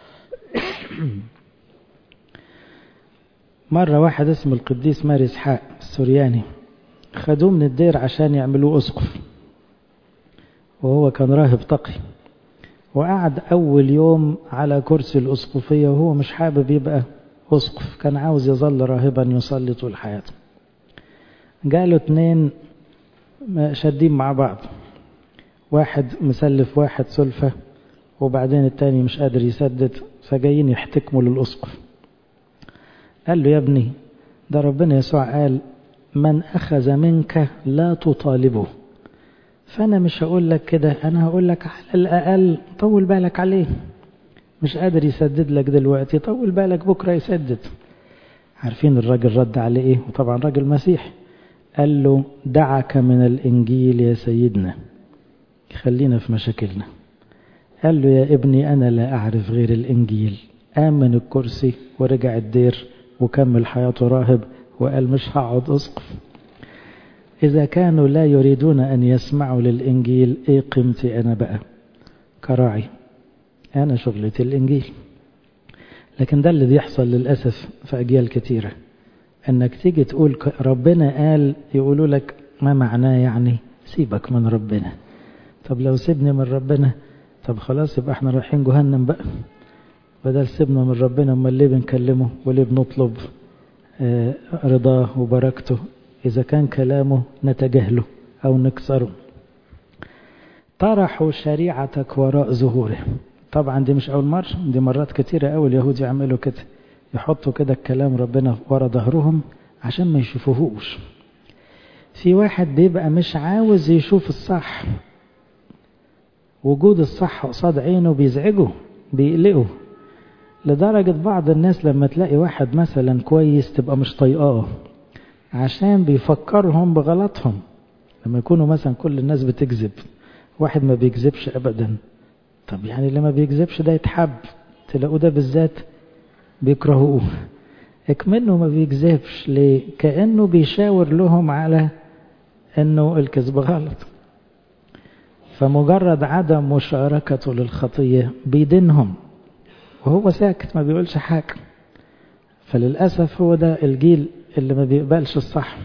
مرة واحد اسمه القديس ماري إسحاق السورياني خدوه من الدير عشان يعملوه أسقف، وهو كان راهب تقي، وقعد أول يوم على كرسي الأسقفية وهو مش حابب يبقى أسقف، كان عاوز يظل راهبا يصلي طول حياته. جاله 2 شادين مع بعض، واحد مسلف واحد سلفة، وبعدين التاني مش قادر يسدد، فجايين يحتكموا للأسقف. قال له يا ابني، ده ربنا يسوع قال من أخذ منك لا تطالبه، فأنا مش هقول لك كده، أنا هقول لك على الأقل طول بالك عليه، مش قادر يسدد لك دلوقتي، طول بالك بكرة يسدد. عارفين الراجل رد عليه إيه؟ وطبعا راجل مسيح. قال له دعك من الإنجيل يا سيدنا، خلينا في مشاكلنا. قال له يا ابني أنا لا أعرف غير الإنجيل. آمن الكرسي ورجع الدير وكمل حياته راهب، وقال مش هقعد أسقف. إذا كانوا لا يريدون أن يسمعوا للإنجيل، إيه قيمتي أنا بقى كراعي؟ أنا شغلتي الإنجيل. لكن ده اللي بيحصل للأسف في أجيال كتيرة، أنك تيجي تقول ربنا قال، يقولوا لك ما معناه يعني سيبك من ربنا. طب لو سيبني من ربنا، طب خلاص يبقى احنا رايحين جهنم بقى. بدل سيبنا من ربنا، امال ليه بنكلمه وليه بنطلب رضاه وبركته إذا كان كلامه نتجاهله أو نكسره؟ طرحوا شريعتك وراء ظهوره. طبعا دي مش أول مرة، دي مرات كتيرة أول اليهود يعملوا كده، يحطوا كده الكلام ربنا ورا ظهرهم عشان ما يشوفوهوش. في واحد بيبقى مش عاوز يشوف الصح، وجود الصح قصاد عينه بيزعجه بيقلقه، لدرجة بعض الناس لما تلاقي واحد مثلا كويس تبقى مش طايقاه عشان بيفكرهم بغلطهم. لما يكونوا مثلا كل الناس بتكذب، واحد ما بيكذبش أبدا، طب يعني اللي ما بيكذبش ده يتحب، تلاقوا ده بالذات بيكرهوه. اكمنه ما بيكذبش ليه؟ كأنه بيشاور لهم على انه الكذب غلط. فمجرد عدم مشاركته للخطية بيدينهم وهو ساكت ما بيقولش حاجة. فللأسف هو ده الجيل اللي ما بيقبلش الصح.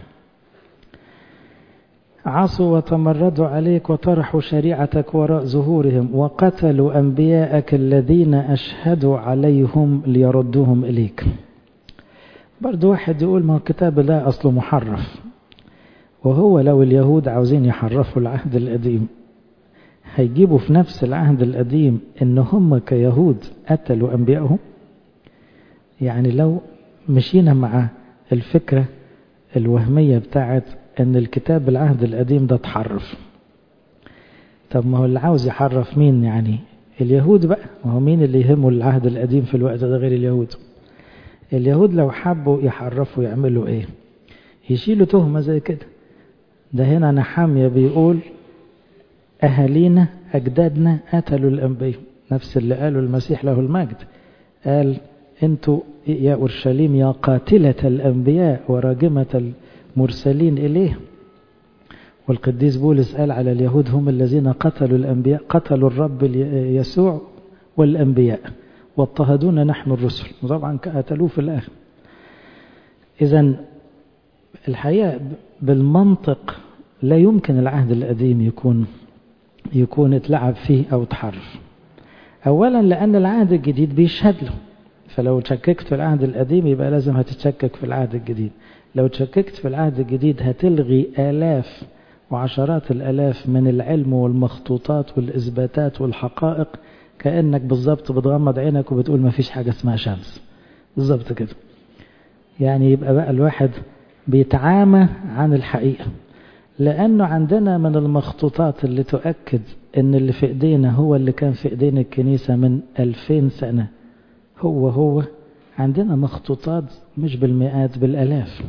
عصوا وتمردوا عليك وطرحوا شريعتك وراء ظهورهم وقتلوا أنبياءك الذين أشهدوا عليهم ليردوهم إليك. برضو واحد يقول ما الكتاب ده أصله محرف، وهو لو اليهود عاوزين يحرفوا العهد القديم هيجيبوا في نفس العهد القديم إن هم كيهود قتلوا أنبيائهم. يعني لو مشينا مع الفكرة الوهمية بتاعت ان الكتاب العهد القديم ده تحرف، طب ما هو اللي عاوز يحرف مين؟ يعني اليهود بقى. ما هو مين اللي يهمه العهد القديم في الوقت ده غير اليهود؟ اليهود لو حبوا يحرفوا يعملوا ايه؟ يشيلوا تهمة زي كده. ده هنا نحمية بيقول اهالينا اجدادنا قتلوا الانبياء، نفس اللي قاله المسيح له المجد. قال انتوا يا اورشليم يا قاتلة الانبياء وراجمة مرسلين إليه. والقديس بولس قال على اليهود هم الذين قتلوا الأنبياء، قتلوا الرب يسوع والأنبياء واضطهدونا نحن الرسل، وطبعا قتلوه في الآخر. إذن الحقيقة بالمنطق لا يمكن العهد القديم يكون اتلعب فيه أو تحرف. أولا لأن العهد الجديد بيشهد له، فلو تشككت في العهد القديم يبقى لازم هتتشكك في العهد الجديد. لو تشككت في العهد الجديد هتلغي آلاف وعشرات الآلاف من العلم والمخطوطات والإثباتات والحقائق، كأنك بالضبط بتغمض عينك وبتقول ما فيش حاجة اسمها شمس، بالضبط كده. يعني يبقى بقى الواحد بيتعامى عن الحقيقة، لأنه عندنا من المخطوطات اللي تؤكد أن اللي في إيدينا هو اللي كان في إيدين الكنيسة من 2000 سنة، هو عندنا مخطوطات مش بالمئات بالآلاف،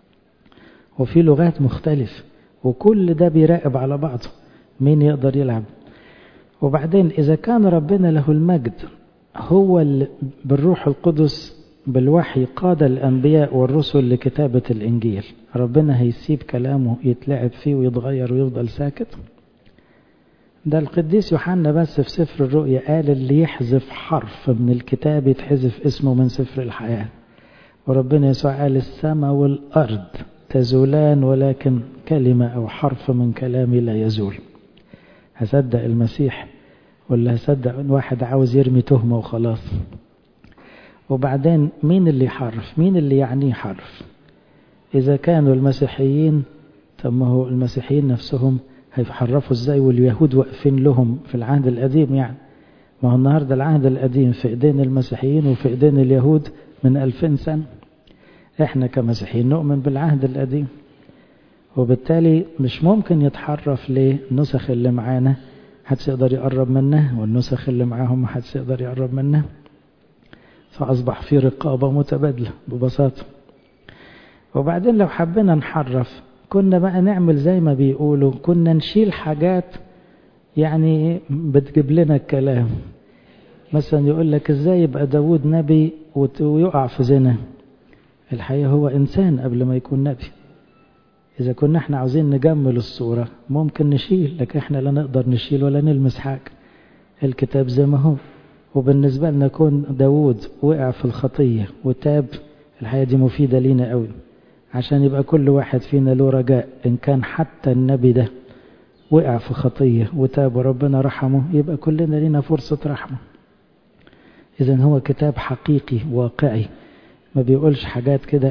وفي لغات مختلفة، وكل ده بيراقب على بعضه، مين يقدر يلعب. وبعدين إذا كان ربنا له المجد هو اللي بالروح القدس بالوحي قاد الأنبياء والرسل لكتابة الإنجيل، ربنا هيسيب كلامه يتلعب فيه ويتغير ويفضل ساكت؟ ده القديس يوحنا بس في سفر الرؤيا قال اللي يحذف حرف من الكتاب يتحذف اسمه من سفر الحياة. وربنا يسوع قال السماء والأرض تزولان ولكن كلمة أو حرف من كلامي لا يزول. هصدق المسيح ولا هصدق واحد عاوز يرمي تهمة وخلاص؟ وبعدين مين اللي يحرف؟ مين اللي يعنيه حرف؟ إذا كانوا المسيحيين، طب ما هو المسيحيين نفسهم هيحرفوا ازاي واليهود واقفين لهم في العهد القديم؟ يعني ما هو النهاردة العهد القديم في ايدين المسيحيين وفي ايدين اليهود من 2000 سنة. احنا كمسيحيين نؤمن بالعهد القديم، وبالتالي مش ممكن يتحرف. ليه؟ النسخ اللي معانا محدش يقدر يقرب منها، والنسخ اللي معاهم محدش يقدر يقرب منها، فأصبح في رقابة متبادلة ببساطة. وبعدين لو حبينا نحرف كنا بقى نعمل زي ما بيقولوا، كنا نشيل حاجات يعني بتجيب لنا الكلام. مثلا يقول لك ازاي يبقى داود نبي ويقع في زنا؟ الحقيقة هو إنسان قبل ما يكون نبي. إذا كنا احنا عاوزين نجمل الصورة ممكن نشيل، لكن احنا لا نقدر نشيل ولا نلمس حاجة، الكتاب زي ما هو. وبالنسبة لنا كون داود وقع في الخطية وتاب، الحقيقة دي مفيدة لينا قوي، عشان يبقى كل واحد فينا له رجاء. إن كان حتى النبي ده وقع في خطية وتاب وربنا رحمه، يبقى كلنا لنا فرصة رحمة. إذن هو كتاب حقيقي واقعي، ما بيقولش حاجات كده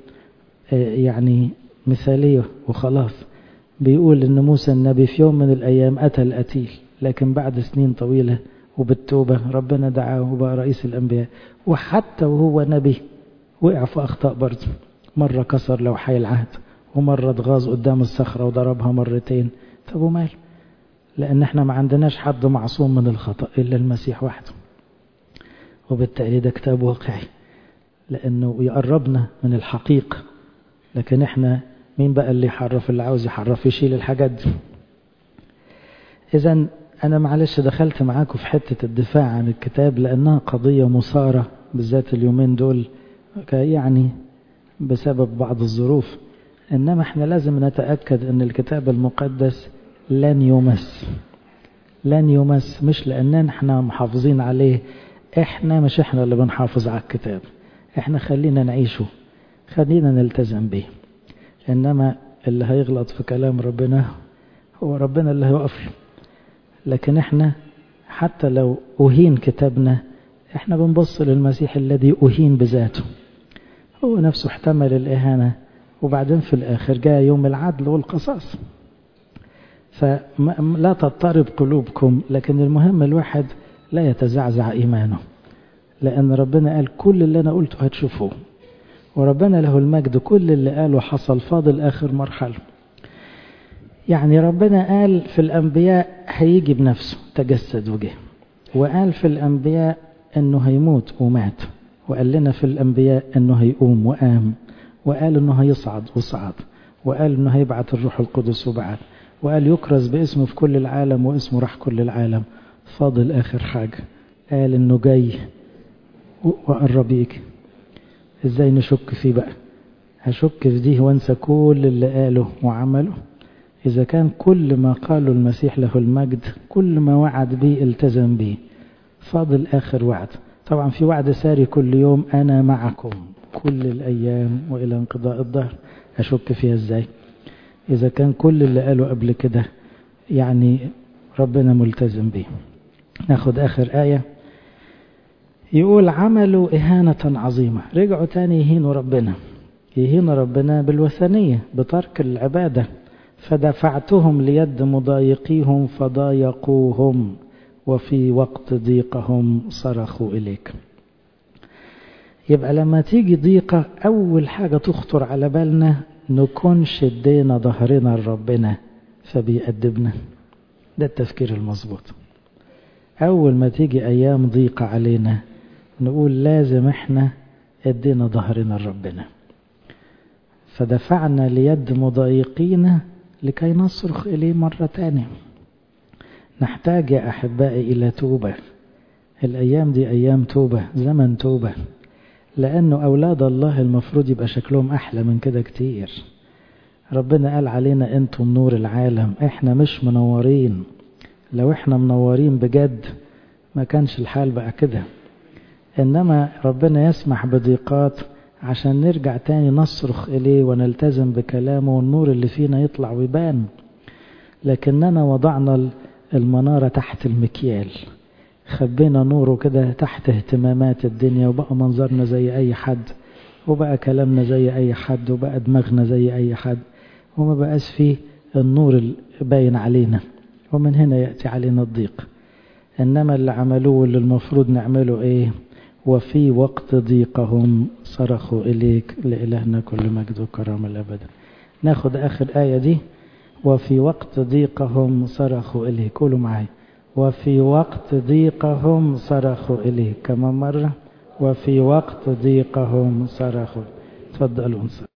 يعني مثالية وخلاص. بيقول إن موسى النبي في يوم من الأيام أتى القتيل، لكن بعد سنين طويلة وبالتوبة ربنا دعاه وبقى رئيس الأنبياء. وحتى وهو نبي وقع في أخطاء برضه، مرة كسر لوحي العهد، ومرة اتغاظ قدام الصخرة وضربها مرتين. طب ومال؟ لأن احنا ما عندناش حد معصوم من الخطأ إلا المسيح وحده. وبالتالي ده كتاب واقعي لأنه يقربنا من الحقيقة. لكن احنا مين بقى اللي يحرف؟ اللي عاوز يحرف يشيل الحاجات دي. إذن أنا معلش دخلت معاكم في حتة الدفاع عن الكتاب لأنها قضية مثارة بالذات اليومين دول، يعني بسبب بعض الظروف. إنما احنا لازم نتأكد أن الكتاب المقدس لن يمس، مش لأننا احنا محافظين عليه، مش احنا اللي بنحافظ على الكتاب، احنا خلينا نعيشه، خلينا نلتزم به. إنما اللي هيغلط في كلام ربنا هو ربنا اللي هيوقف له. لكن احنا حتى لو أهين كتابنا، احنا بنبص للمسيح الذي أهين بذاته، هو نفسه احتمل الإهانة، وبعدين في الآخر جاء يوم العدل والقصاص. فلا تضطرب قلوبكم، لكن المهم الواحد لا يتزعزع إيمانه، لأن ربنا قال كل اللي أنا قلته هتشوفوه، وربنا له المجد كل اللي قاله حصل، فاضل آخر مرحلة. يعني ربنا قال في الأنبياء هيجي بنفسه تجسد وجه، وقال في الأنبياء أنه هيموت ومات، وقال لنا في الأنبياء أنه هيقوم وقام، وقال أنه هيصعد وصعد، وقال أنه هيبعت الروح القدس وبعت، وقال يكرز باسمه في كل العالم واسمه راح كل العالم. فاضل آخر حاجة، قال أنه جاي وقرب يجي. إزاي نشك فيه بقى؟ هشك في دي وانسى كل اللي قاله وعمله؟ إذا كان كل ما قاله المسيح له المجد، كل ما وعد به التزم به، فاضل آخر وعد. طبعا في وعد ساري كل يوم، أنا معكم كل الأيام وإلى انقضاء الدهر. أشك فيها إزاي إذا كان كل اللي قاله قبل كده يعني ربنا ملتزم به؟ ناخد آخر آية، يقول عملوا إهانة عظيمة. رجعوا تاني يهينوا ربنا بالوثنية، بترك العبادة. فدفعتهم ليد مضايقيهم فضايقوهم وفي وقت ضيقهم صرخوا إليك. يبقى لما تيجي ضيقة أول حاجة تخطر على بالنا نكون شدينا ظهرنا لربنا فبيأدبنا. ده التفكير المظبوط. أول ما تيجي أيام ضيقة علينا نقول لازم احنا ادينا ظهرنا لربنا. فدفعنا ليد مضايقين لكي نصرخ إليه مرة تانية. نحتاج يا أحبائي إلى توبة. الأيام دي أيام توبة، زمن توبة، لأنه أولاد الله المفروض يبقى شكلهم أحلى من كده كتير. ربنا قال علينا أنتم نور العالم، إحنا مش منورين. لو إحنا منورين بجد ما كانش الحال بقى كده. إنما ربنا يسمح بضيقات عشان نرجع تاني نصرخ إليه ونلتزم بكلامه والنور اللي فينا يطلع ويبان. لكننا وضعنا المنارة تحت المكيال، خبينا نوره كده تحت اهتمامات الدنيا، وبقى منظرنا زي أي حد، وبقى كلامنا زي أي حد، وبقى دماغنا زي أي حد، وما بقاش فيه النور باين علينا، ومن هنا يأتي علينا الضيق. إنما اللي عملوه واللي المفروض نعمله إيه؟ وفي وقت ضيقهم صرخوا إليك، لإلهنا كل مجد وكرامة الأبد. ناخد آخر آية دي، وفي وقت ضيقهم صرخوا إليك. قولوا معايا، وفي وقت ضيقهم صرخوا إليك. كمان مرة، وفي وقت ضيقهم صرخوا. تفضلوا.